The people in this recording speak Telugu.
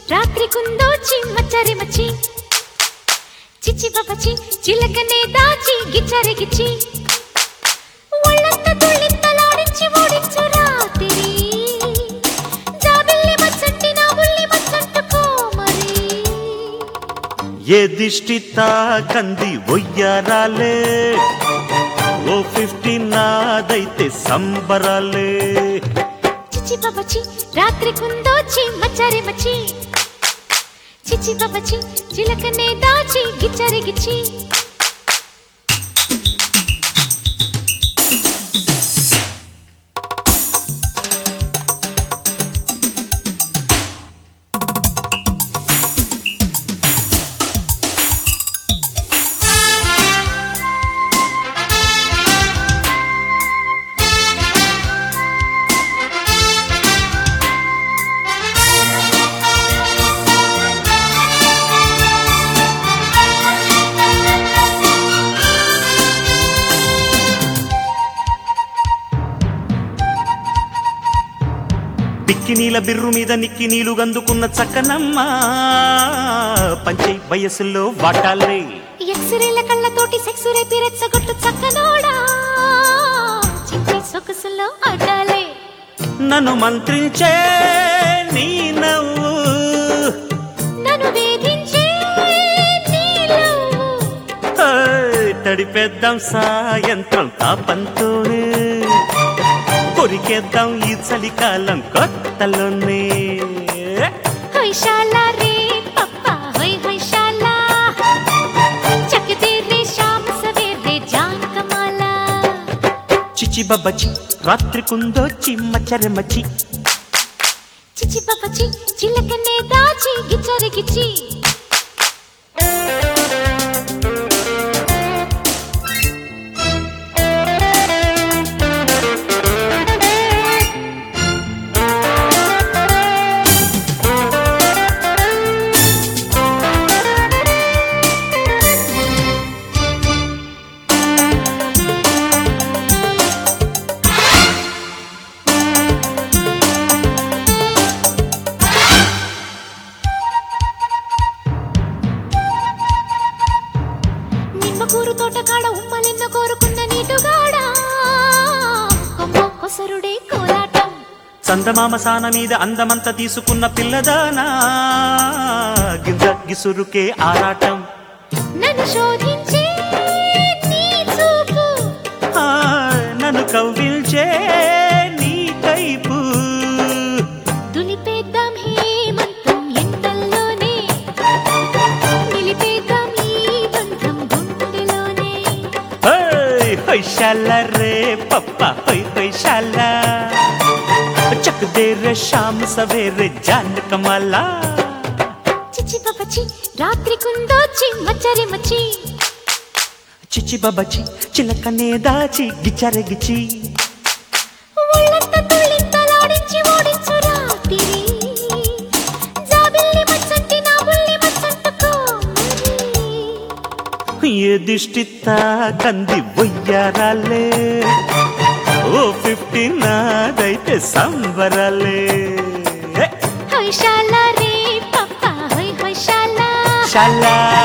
రాత్రి కుందోచి మచ్చరి మచ్చి చిచి బబచి చిలకనే దాచి గిచ్చరిగిచ్చి ఒళ్ళంత తుళ్ళింతలాడించి ఓడించు రాత్రి జాబిల్లి మచ్చంటి నా బుల్లి మచ్చంటుకో మరి ఏ దిష్టి తాకంది ఒయ్యారాలే ఓ 50 నాదైతే సంబరాలే చిచి బబచి రాత్రి కుందోచి మచ్చరి మచ్చి చిచి బబచి చిలకనే దాచి గిచ్చరిగిచ్చి పిక్కి నీల బిర్రు మీద నిక్కి నీలు గందుకున్న చక్కనమ్మ పంచై వయసులో వాటాలే ఎక్స్రేల కళ్ళతోటి సెక్సురే పిరెచ్చగొట్టు చక్కనోడా చించి సొగసులో ఆడాలే నన్ను మంత్రించే నీ నవ్వు నన్ను వేధించే నీలో తడిపేద్దాం సాయంత్రం తాపంతోనే కొరికేద్దాం ఈ చలికాలం కొత్తలోనే హైశాలా రే పప్పా హై హైశాలా చకదే రే శామ్ సవేరే జాన్ కమాలా చిచి బబ్బచి రాత్రి కుందోచి మచ్చరి మచ్చి చిచి బబచి చిలకనే దాచి గిచ్చరిగిచ్చి కూరు తోటకాడ ఉమ్మలిన్న కోరుకున్న నీటుగాడా కొమ్మ కొసరుడే కోలాటం చందమామ సాన మీద అందమంత తీసుకున్న పిల్లదానా గింజ గిసురుకే ఆరాటం నన్ను శోధించే నీ చూపు నన్ను కవ్విల్చే నీ కైపు దులిపేద్దాం హేమంతం ఎండల్లోనే నిలిపేద్దాం ఈ బంధం గుండెలోనే హైశాలా రే పప్పా హై హైశాలా చక్ దే రే శామ్ సవేరే జాన్ కమాలా చిచి బబచి రాత్రి కుందోచి మచ్చరి మచ్చి చిచి బబచి చిలకనే దాచి గిచ్చరగిచి ఒళ్ళంత తుళ్ళింతలాడించి ఓడించు రాత్రి జాబిల్లి మచ్చంటి నా బుల్లి మచ్చంటుకో మరి ఏ దిష్టి తాకంది ఒయ్యారాలే ఓ 50 నాదైతే సంబరాలే హైశాలా రే పప్పా హై హైశాలా శాలా